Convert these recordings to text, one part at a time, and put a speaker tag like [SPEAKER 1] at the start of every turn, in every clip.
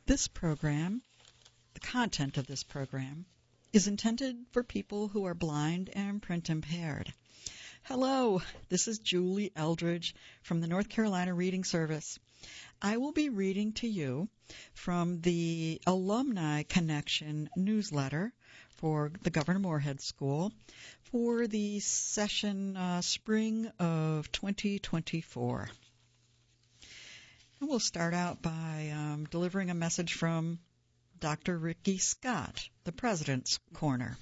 [SPEAKER 1] This program, the content of this program, is intended for people who are blind and print impaired. Hello, this is Julie Eldridge from the North Carolina Reading Service. I will be reading to you from the Alumni Connection newsletter for the Governor Moorhead School for the session spring of 2024. And we'll start out by delivering a message from Dr. Ricky Scott, the President's Corner.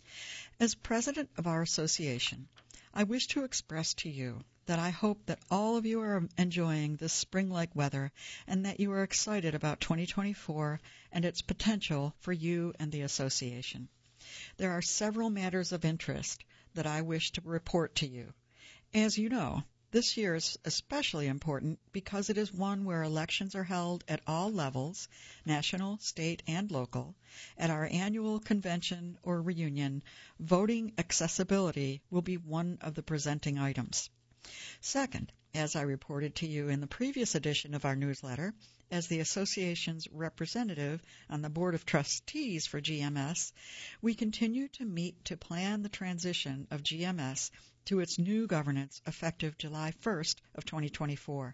[SPEAKER 1] As president of our association, I wish to express to you that I hope that all of you are enjoying this spring-like weather and that you are excited about 2024 and its potential for you and the association. There are several matters of interest that I wish to report to you. As you know, this year is especially important because it is one where elections are held at all levels, national, state, and local. At our annual convention or reunion, voting accessibility will be one of the presenting items. Second, as I reported to you in the previous edition of our newsletter, as the association's representative on the Board of Trustees for GMS, we continue to meet to plan the transition of GMS to its new governance effective July 1st of 2024.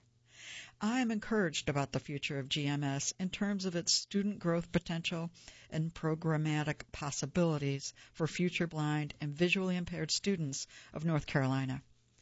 [SPEAKER 1] I am encouraged about the future of GMS in terms of its student growth potential and programmatic possibilities for future blind and visually impaired students of North Carolina.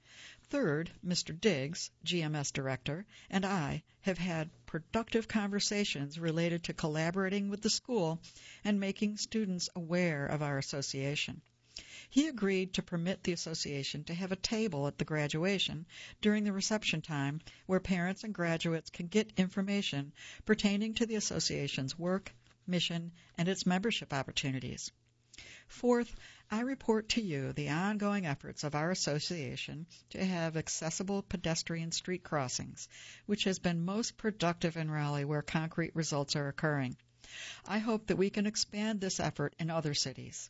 [SPEAKER 1] Third, Mr. Diggs, GMS Director, and I have had productive conversations related to collaborating with the school and making students aware of our association. He agreed to permit the association to have a table at the graduation during the reception time where parents and graduates can get information pertaining to the association's work, mission, and its membership opportunities. Fourth, I report to you the ongoing efforts of our association to have accessible pedestrian street crossings, which has been most productive in Raleigh where concrete results are occurring. I hope that we can expand this effort in other cities.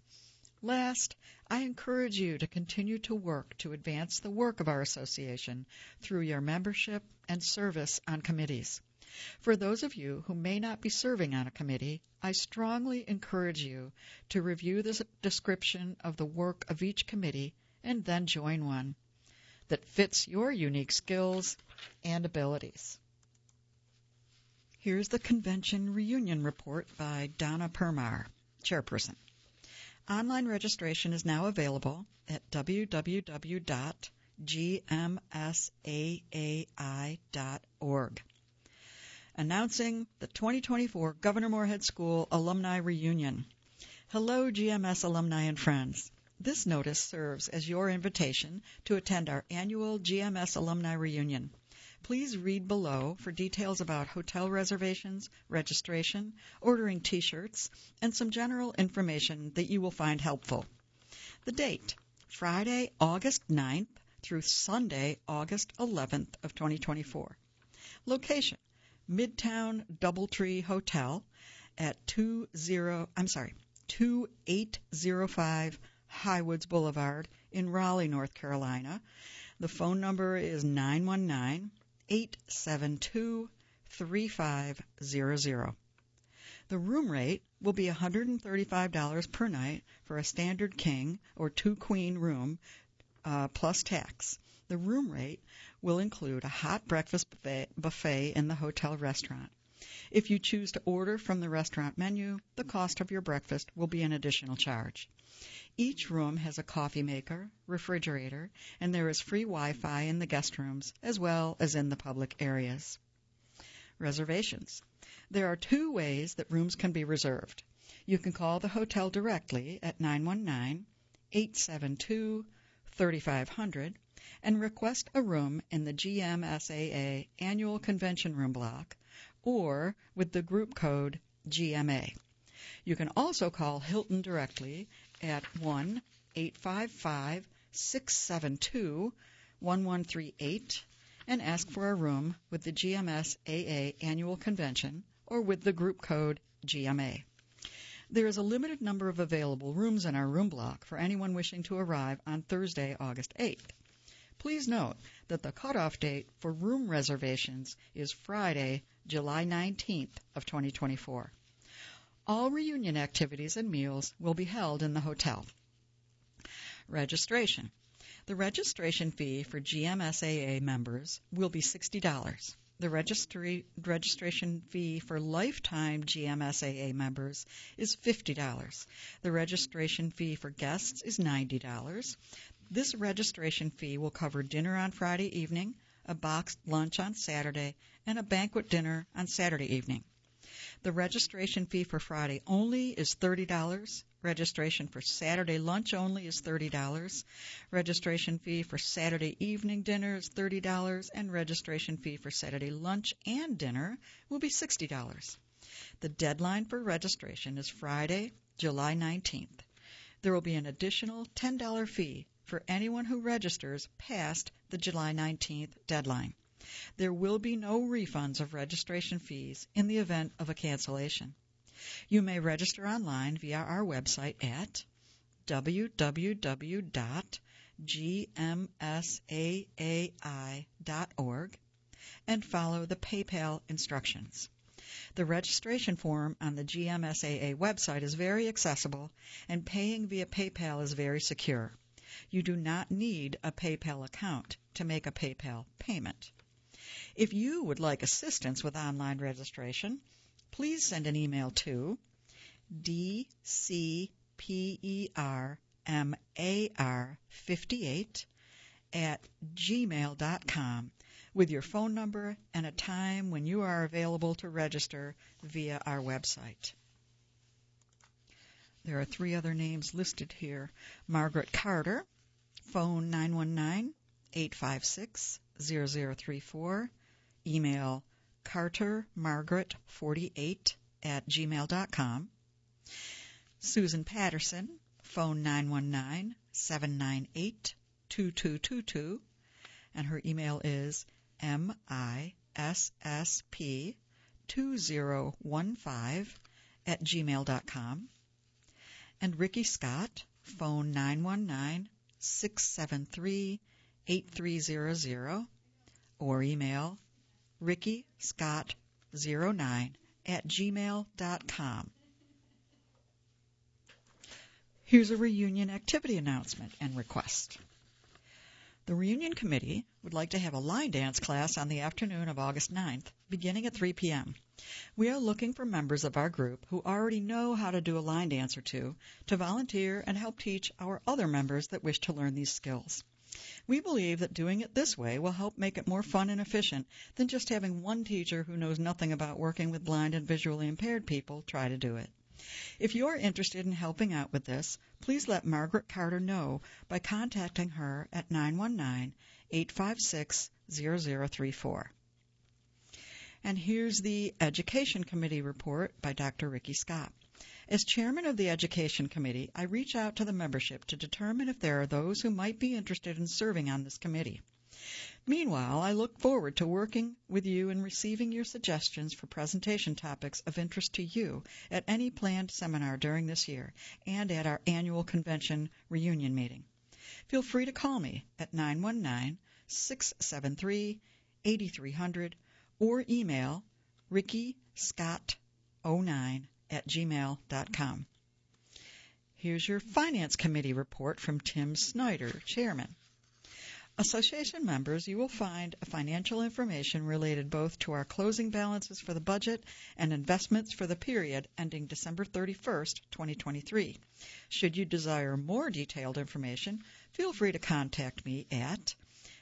[SPEAKER 1] Last, I encourage you to continue to work to advance the work of our association through your membership and service on committees. For those of you who may not be serving on a committee, I strongly encourage you to review the description of the work of each committee and then join one that fits your unique skills and abilities. Here's the convention reunion report by Donna Permar, Chairperson. Online registration is now available at www.gmsaai.org. Announcing the 2024 Governor Moorhead School Alumni Reunion. Hello, GMS alumni and friends. This notice serves as your invitation to attend our annual GMS Alumni Reunion. Please read below for details about hotel reservations, registration, ordering T-shirts, and some general information that you will find helpful. The date, Friday, August 9th through Sunday, August 11th of 2024. Location, Midtown Doubletree Hotel at 2805 Highwoods Boulevard in Raleigh, North Carolina. The phone number is 919-872-3500. The room rate will be $135 per night for a standard king or two queen room plus tax. The room rate will include a hot breakfast buffet in the hotel restaurant. If you choose to order from the restaurant menu, the cost of your breakfast will be an additional charge. Each room has a coffee maker, refrigerator, and there is free Wi-Fi in the guest rooms as well as in the public areas. Reservations. There are two ways that rooms can be reserved. You can call the hotel directly at 919-872-3500 and request a room in the GMSAA Annual Convention Room Block or with the group code GMA. You can also call Hilton directly at 1-855-672-1138 and ask for a room with the GMSAA Annual Convention or with the group code GMA. There is a limited number of available rooms in our room block for anyone wishing to arrive on Thursday, August 8th. Please note that the cutoff date for room reservations is Friday, July 19th of 2024. All reunion activities and meals will be held in the hotel. Registration. The registration fee for GMSAA members will be $60. The registration fee for lifetime GMSAA members is $50. The registration fee for guests is $90. This registration fee will cover dinner on Friday evening, a boxed lunch on Saturday, and a banquet dinner on Saturday evening. The registration fee for Friday only is $30. Registration for Saturday lunch only is $30. Registration fee for Saturday evening dinner is $30, and registration fee for Saturday lunch and dinner will be $60. The deadline for registration is Friday, July 19th. There will be an additional $10 fee for anyone who registers past the July 19th deadline. There will be no refunds of registration fees in the event of a cancellation. You may register online via our website at www.gmsaai.org and follow the PayPal instructions. The registration form on the GMSAA website is very accessible, and paying via PayPal is very secure. You do not need a PayPal account to make a PayPal payment. If you would like assistance with online registration, please send an email to dcpermar58@gmail.com with your phone number and a time when you are available to register via our website. There are 3 other names listed here. Margaret Carter, phone 919-856-0034, email cartermargaret48@gmail.com. Susan Patterson, phone 919-798-2222, and her email is missp2015@gmail.com. And Ricky Scott, phone 919-673-8300, or email rickyscott09@gmail.com. Here's a reunion activity announcement and request. The Reunion Committee would like to have a line dance class on the afternoon of August 9th, beginning at 3 p.m. We are looking for members of our group who already know how to do a line dance or two to volunteer and help teach our other members that wish to learn these skills. We believe that doing it this way will help make it more fun and efficient than just having one teacher who knows nothing about working with blind and visually impaired people try to do it. If you're interested in helping out with this, please let Margaret Carter know by contacting her at 919-856-0034. And here's the Education Committee report by Dr. Ricky Scott. As chairman of the Education Committee, I reach out to the membership to determine if there are those who might be interested in serving on this committee. Meanwhile, I look forward to working with you and receiving your suggestions for presentation topics of interest to you at any planned seminar during this year and at our annual convention reunion meeting. Feel free to call me at 919-673-8300 or email rickyscott09@gmail.com. Here's your Finance Committee report from Tim Snyder, Chairman. Association members, you will find financial information related both to our closing balances for the budget and investments for the period ending December 31st, 2023. Should you desire more detailed information, feel free to contact me at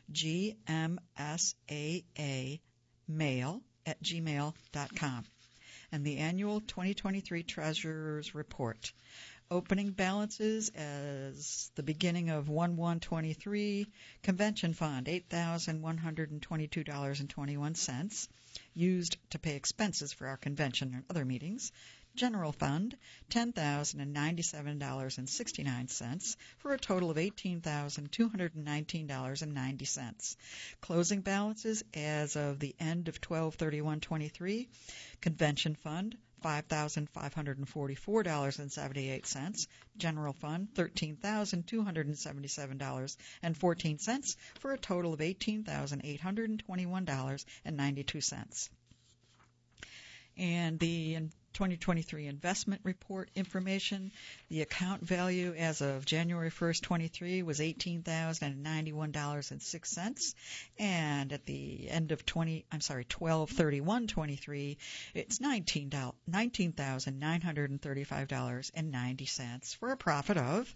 [SPEAKER 1] gmsaamail@gmail.com. And the annual 2023 Treasurer's Report. Opening balances as the beginning of 1/1/23, Convention Fund, $8,122.21, used to pay expenses for our convention and other meetings. General Fund, $10,097.69, for a total of $18,219.90. Closing balances as of the end of 12/31/23, Convention Fund, $5,544.78. General Fund, $13,277.14, for a total of $18,821.92. And the 2023 investment report information, the account value as of January 1st, 23 was $18,091.06, and at the end of 12/31/23, it's $19,935.90 for a profit of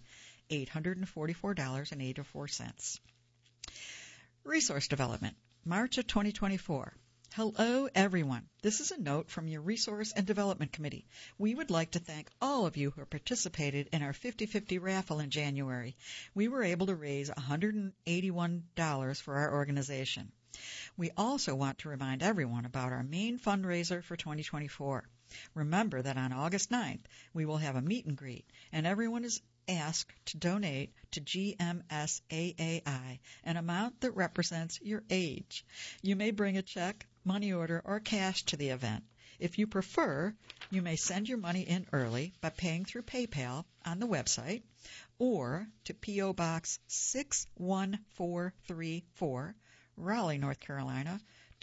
[SPEAKER 1] $844.84. Resource development, March of 2024. Hello, everyone. This is a note from your Resource and Development Committee. We would like to thank all of you who participated in our 50/50 raffle in January. We were able to raise $181 for our organization. We also want to remind everyone about our main fundraiser for 2024. Remember that on August 9th, we will have a meet and greet, and everyone is asked to donate to GMSAAI, an amount that represents your age. You may bring a check, money order, or cash to the event. If you prefer, you may send your money in early by paying through PayPal on the website, or to P.O. Box 61434, Raleigh, North Carolina,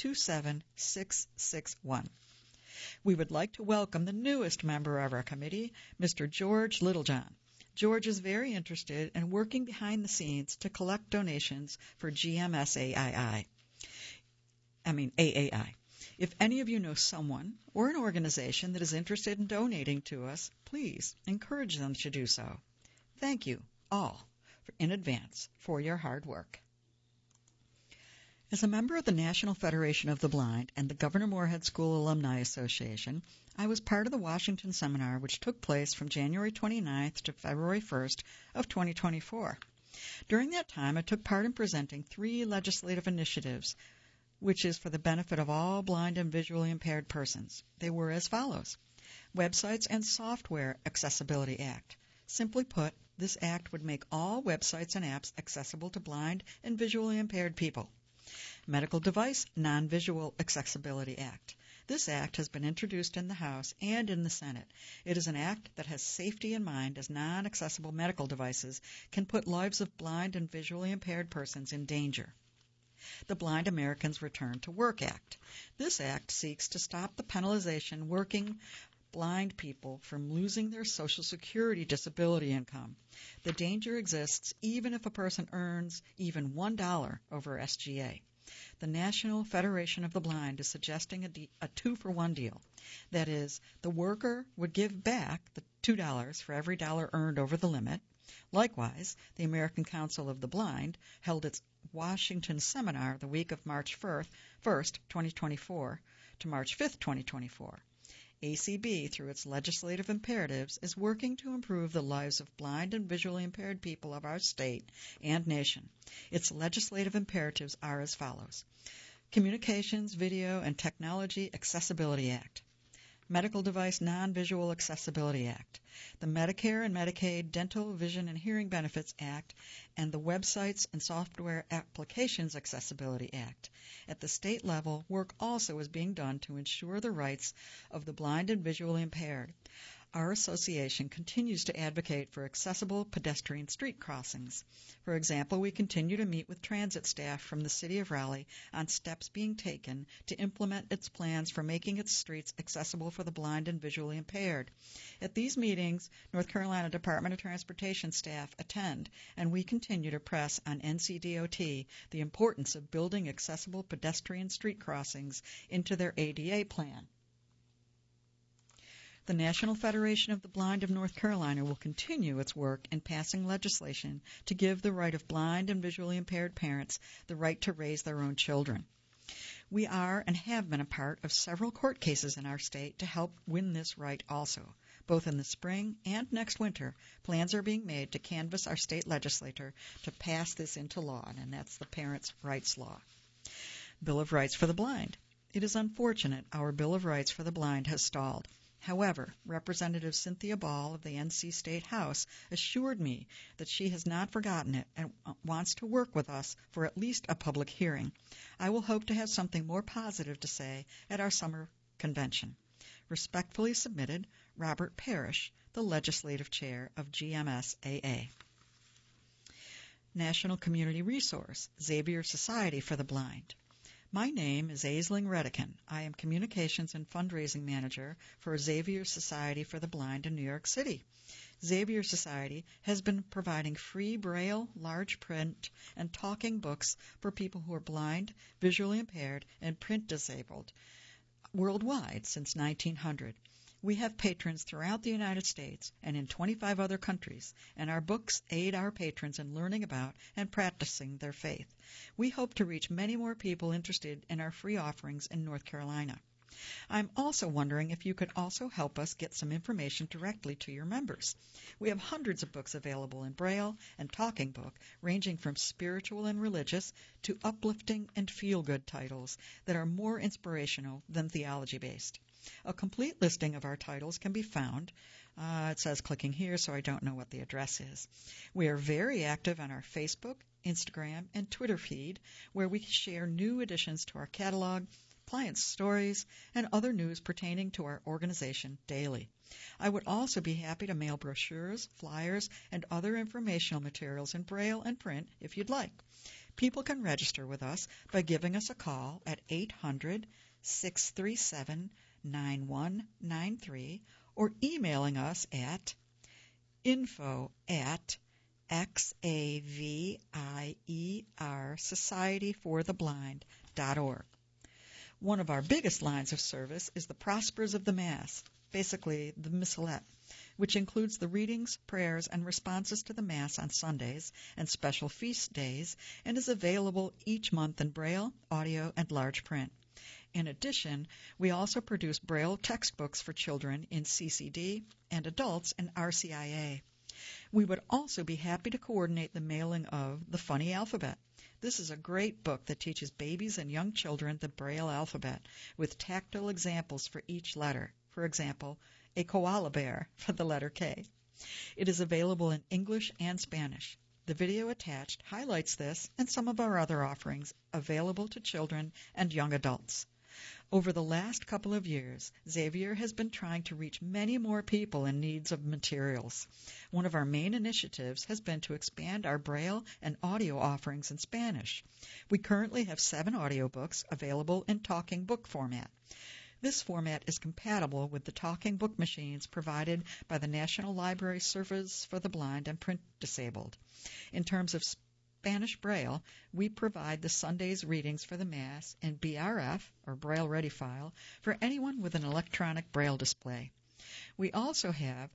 [SPEAKER 1] 27661. We would like to welcome the newest member of our committee, Mr. George Littlejohn. George is very interested in working behind the scenes to collect donations for GMSAAI. AAI. If any of you know someone or an organization that is interested in donating to us, please encourage them to do so. Thank you all in advance for your hard work. As a member of the National Federation of the Blind and the Governor Moorhead School Alumni Association, I was part of the Washington seminar, which took place from January 29th to February 1st of 2024. During that time, I took part in presenting 3 legislative initiatives, which is for the benefit of all blind and visually impaired persons. They were as follows: Websites and Software Accessibility Act. Simply put, this act would make all websites and apps accessible to blind and visually impaired people. Medical Device Non-Visual Accessibility Act. This act has been introduced in the House and in the Senate. It is an act that has safety in mind, as non-accessible medical devices can put lives of blind and visually impaired persons in danger. The Blind Americans Return to Work Act. This act seeks to stop the penalization working blind people from losing their Social Security disability income. The danger exists even if a person earns even $1 over SGA. The National Federation of the Blind is suggesting a 2-for-1 deal. That is, the worker would give back the $2 for every dollar earned over the limit. Likewise, the American Council of the Blind held its Washington seminar the week of March 1st, 2024 to March 5th, 2024. ACB, through its legislative imperatives, is working to improve the lives of blind and visually impaired people of our state and nation. Its legislative imperatives are as follows: Communications, Video, and Technology Accessibility Act, Medical Device Non-Visual Accessibility Act, the Medicare and Medicaid Dental, Vision, and Hearing Benefits Act, and the Websites and Software Applications Accessibility Act. At the state level, work also is being done to ensure the rights of the blind and visually impaired. Our association continues to advocate for accessible pedestrian street crossings. For example, we continue to meet with transit staff from the City of Raleigh on steps being taken to implement its plans for making its streets accessible for the blind and visually impaired. At these meetings, North Carolina Department of Transportation staff attend, and we continue to press on NCDOT the importance of building accessible pedestrian street crossings into their ADA plan. The National Federation of the Blind of North Carolina will continue its work in passing legislation to give the right of blind and visually impaired parents the right to raise their own children. We are and have been a part of several court cases in our state to help win this right also. Both in the spring and next winter, plans are being made to canvass our state legislature to pass this into law, and that's the Parents' Rights Law. Bill of Rights for the Blind. It is unfortunate our Bill of Rights for the Blind has stalled. However, Representative Cynthia Ball of the NC State House assured me that she has not forgotten it and wants to work with us for at least a public hearing. I will hope to have something more positive to say at our summer convention. Respectfully submitted, Robert Parrish, the Legislative Chair of GMSAA. National Community Resource, Xavier Society for the Blind. My name is Aisling Redican. I am Communications and Fundraising Manager for Xavier Society for the Blind in New York City. Xavier Society has been providing free Braille, large print, and talking books for people who are blind, visually impaired, and print disabled worldwide since 1900. We have patrons throughout the United States and in 25 other countries, and our books aid our patrons in learning about and practicing their faith. We hope to reach many more people interested in our free offerings in North Carolina. I'm also wondering if you could also help us get some information directly to your members. We have hundreds of books available in Braille and Talking Book, ranging from spiritual and religious to uplifting and feel-good titles that are more inspirational than theology-based. A complete listing of our titles can be found. It says clicking here, so I don't know what the address is. We are very active on our Facebook, Instagram, and Twitter feed, where we share new additions to our catalog, client stories, and other news pertaining to our organization daily. I would also be happy to mail brochures, flyers, and other informational materials in Braille and print if you'd like. People can register with us by giving us a call at 800-637-9193 or emailing us at info@xaviersocietyfortheblind.org. One of our biggest lines of service is the Prospers of the Mass, basically the Missalette, which includes the readings, prayers, and responses to the Mass on Sundays and special feast days, and is available each month in Braille, audio, and large print. In addition, we also produce Braille textbooks for children in CCD and adults in RCIA. We would also be happy to coordinate the mailing of The Funny Alphabet. This is a great book that teaches babies and young children the Braille alphabet with tactile examples for each letter. For example, a koala bear for the letter K. It is available in English and Spanish. The video attached highlights this and some of our other offerings available to children and young adults. Over the last couple of years, Xavier has been trying to reach many more people in need of materials. One of our main initiatives has been to expand our Braille and audio offerings in Spanish. We currently have 7 audiobooks available in talking book format. This format is compatible with the talking book machines provided by the National Library Service for the Blind and Print Disabled. In terms of Spanish Braille, we provide the Sunday's readings for the Mass in BRF, or Braille Ready file, for anyone with an electronic Braille display. We also have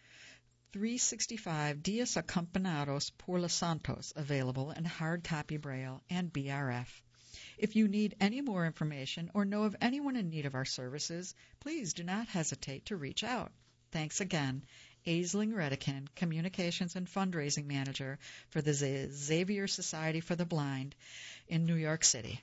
[SPEAKER 1] 365 Dias Acompañados por los Santos available in hard copy Braille and BRF. If you need any more information or know of anyone in need of our services, please do not hesitate to reach out. Thanks again. Aisling Redican, Communications and Fundraising Manager for the Xavier Society for the Blind in New York City.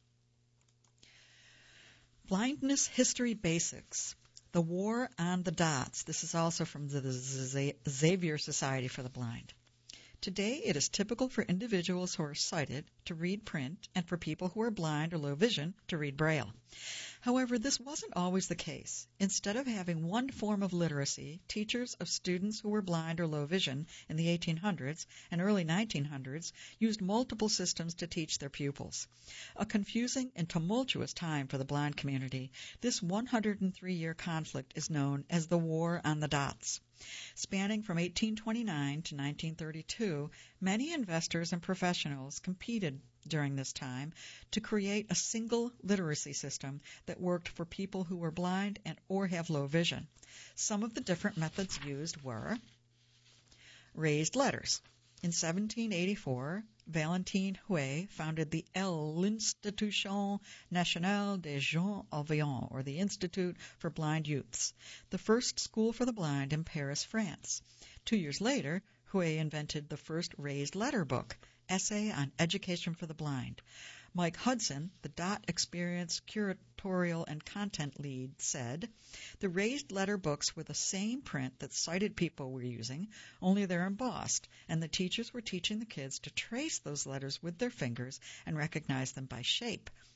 [SPEAKER 1] Blindness History Basics, The War on the Dots. This is also from the Xavier Society for the Blind. Today, it is typical for individuals who are sighted to read print and for people who are blind or low vision to read Braille. However, this wasn't always the case. Instead of having one form of literacy, teachers of students who were blind or low vision in the 1800s and early 1900s used multiple systems to teach their pupils. A confusing and tumultuous time for the blind community, this 103-year conflict is known as the War on the Dots. Spanning from 1829 to 1932, many investors and professionals competed during this time to create a single literacy system that worked for people who were blind and or have low vision. Some of the different methods used were raised letters. In 1784, Valentin Huet founded the l'Institution Nationale des Jeunes Voyants, or the Institute for Blind Youths, the first school for the blind in Paris, France. 2 years later, Huet invented the first raised letter book, Essay on Education for the Blind. Mike Hudson, the Dot Experience curatorial and content lead, said, "The raised letter books were the same print that sighted people were using, only they're embossed, and the teachers were teaching the kids to trace those letters with their fingers and recognize them by shape.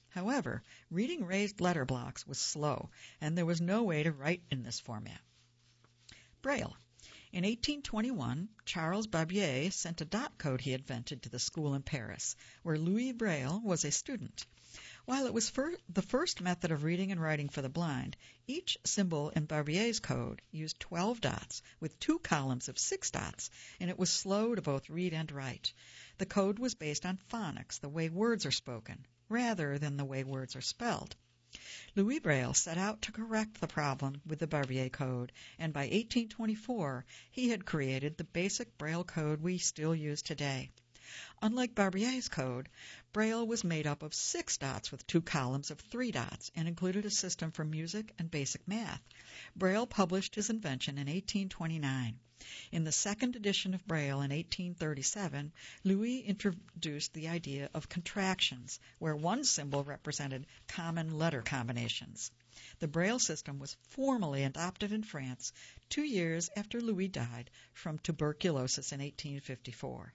[SPEAKER 1] However, reading raised letter blocks was slow, and there was no way to write in this format. Braille. In 1821, Charles Babbage sent a dot code he invented to the school in Paris, where Louis Braille was a student. While it was the first method of reading and writing for the blind, each symbol in Babbage's code used 12 dots with 2 columns of 6 dots, and it was slow to both read and write. The code was based on phonics, the way words are spoken, rather than the way words are spelled. Louis Braille set out to correct the problem with the Babbage code, and by 1824 he had created the basic Braille code we still use today. Unlike Babbage's code, Braille was made up of 6 dots with 2 columns of 3 dots and included a system for music and basic math. Braille published his invention in 1829. In the second edition of Braille in 1837, Louis introduced the idea of contractions, where one symbol represented common letter combinations. The Braille system was formally adopted in France 2 years after Louis died from tuberculosis in 1854.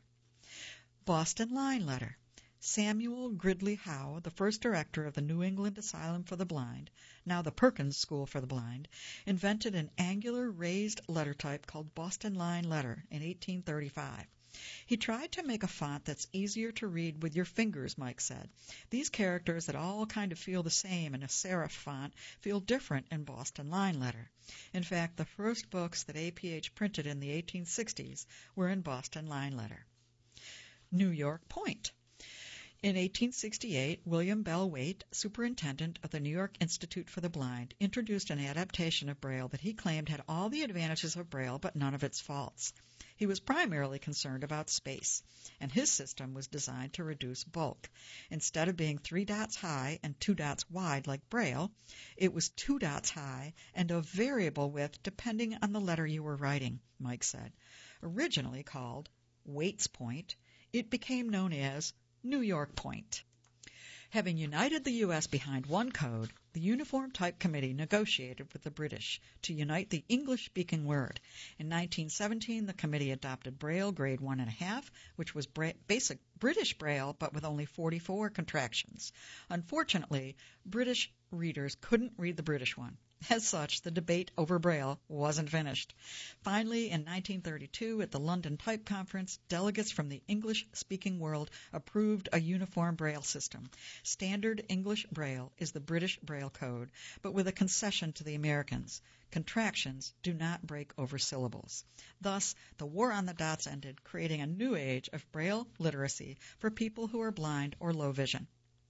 [SPEAKER 1] Boston Line Letter. Samuel Gridley Howe, the first director of the New England Asylum for the Blind, now the Perkins School for the Blind, invented an angular raised letter type called Boston Line Letter in 1835. He tried to make a font that's easier to read with your fingers, Mike said. These characters that all kind of feel the same in a serif font feel different in Boston Line Letter. In fact, the first books that APH printed in the 1860s were in Boston Line Letter. New York Point. In 1868, William Bell Waite, superintendent of the New York Institute for the Blind, introduced an adaptation of Braille that he claimed had all the advantages of Braille but none of its faults. He was primarily concerned about space, and his system was designed to reduce bulk. Instead of being 3 dots high and 2 dots wide like Braille, it was 2 dots high and of variable width depending on the letter you were writing, Mike said. Originally called Waite's Point, it became known as New York Point. Having united the U.S. behind one code, the Uniform Type Committee negotiated with the British to unite the English-speaking word. In 1917, the committee adopted Braille Grade 1.5, which was basic British Braille, but with only 44 contractions. Unfortunately, British readers couldn't read the British one. As such, the debate over Braille wasn't finished. Finally, in 1932, at the London Type Conference, delegates from the English-speaking world approved a uniform Braille system. Standard English Braille is the British Braille code, but with a concession to the Americans. Contractions do not break over syllables. Thus, the war on the dots ended, creating a new age of Braille literacy for people who are blind or low vision.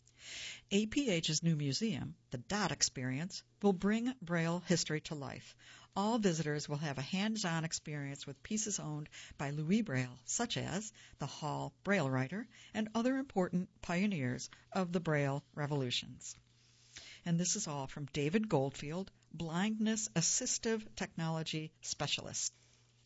[SPEAKER 1] APH's new museum, the Dot Experience, will bring Braille history to life. All visitors will have a hands-on experience with pieces owned by Louis Braille, such as the Hall Braille Writer and other important pioneers of the Braille revolutions. And this is all from David Goldfield, Blindness Assistive Technology Specialist.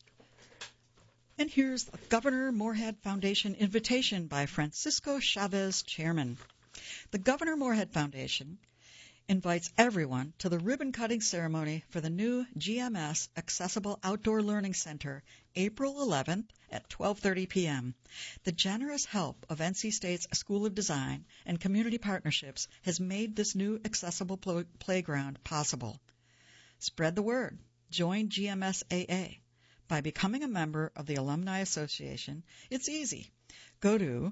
[SPEAKER 1] And here's the Governor Moorhead Foundation invitation by Francisco Chavez, Chairman. The Governor Moorhead Foundation invites everyone to the ribbon-cutting ceremony for the new GMS Accessible Outdoor Learning Center, April 11th at 12:30 p.m. The generous help of NC State's School of Design and community partnerships has made this new accessible playground possible. Spread the word. Join GMSAA. By becoming a member of the Alumni Association, it's easy. Go to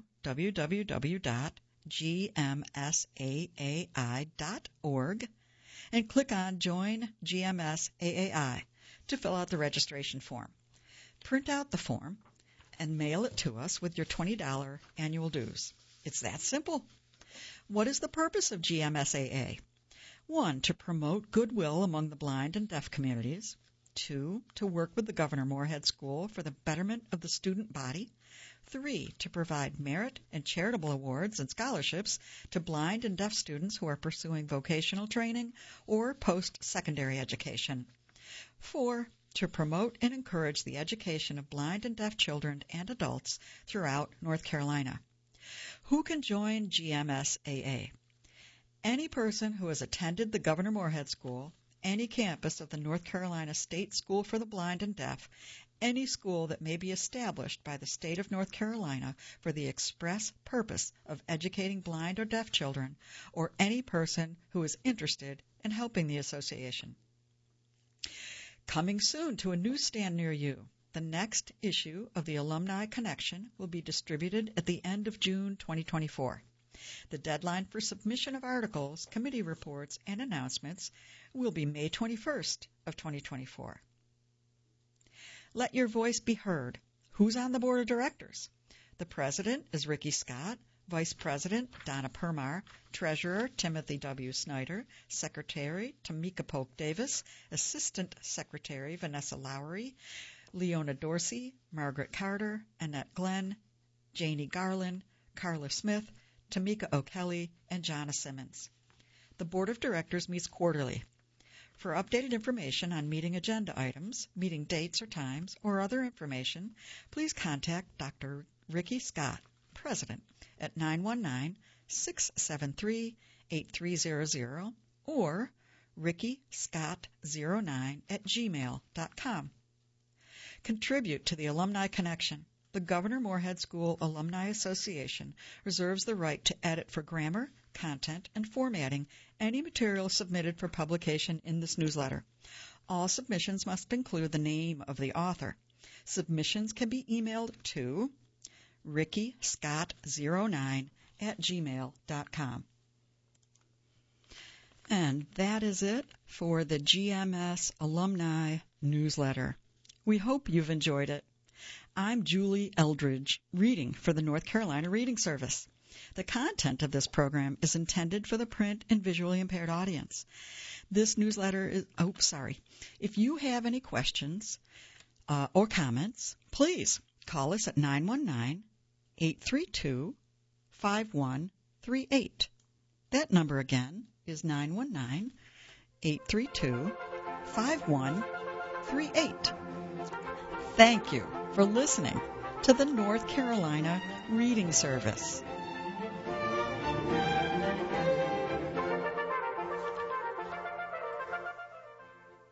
[SPEAKER 1] www.gmsaai.org and click on Join GMSAAI to fill out the registration form. Print out the form and mail it to us with your $20 annual dues. It's that simple. What is the purpose of GMSAA? 1, to promote goodwill among the blind and deaf communities. 2, to work with the Governor Moorhead School for the betterment of the student body. 3, to provide merit and charitable awards and scholarships to blind and deaf students who are pursuing vocational training or post-secondary education. 4, to promote and encourage the education of blind and deaf children and adults throughout North Carolina. Who can join GMSAA? Any person who has attended the Governor Moorhead School, any campus of the North Carolina State School for the Blind and Deaf, any school that may be established by the state of North Carolina for the express purpose of educating blind or deaf children, or any person who is interested in helping the association. Coming soon to a newsstand near you, the next issue of the Alumni Connection will be distributed at the end of June 2024. The deadline for submission of articles, committee reports, and announcements will be May 21st of 2024. Let your voice be heard. Who's on the board of directors? The president is Ricky Scott, vice president Donna Permar, treasurer Timothy W. Snyder, secretary Tamika Polk Davis, assistant secretary Vanessa Lowry, Leona Dorsey, Margaret Carter, Annette Glenn, Janie Garland, Carla Smith, Tamika O'Kelly, and Jonna Simmons. The board of directors meets quarterly. For updated information on meeting agenda items, meeting dates or times, or other information, please contact Dr. Ricky Scott, President, at 919-673-8300 or rickyscott09@gmail.com. Contribute to the Alumni Connection. The Governor Moorhead School Alumni Association reserves the right to edit for grammar, content, and formatting any material submitted for publication in this newsletter. All submissions must include the name of the author. Submissions can be emailed to rickyscott09@gmail.com. And that is it for the GMS Alumni Newsletter. We hope you've enjoyed it. I'm Julie Eldridge, reading for the North Carolina Reading Service. The content of this program is intended for the print and visually impaired audience. This newsletter is, If you have any questions or comments, please call us at 919-832-5138. That number again is 919-832-5138. Thank you for listening to the North Carolina Reading Service.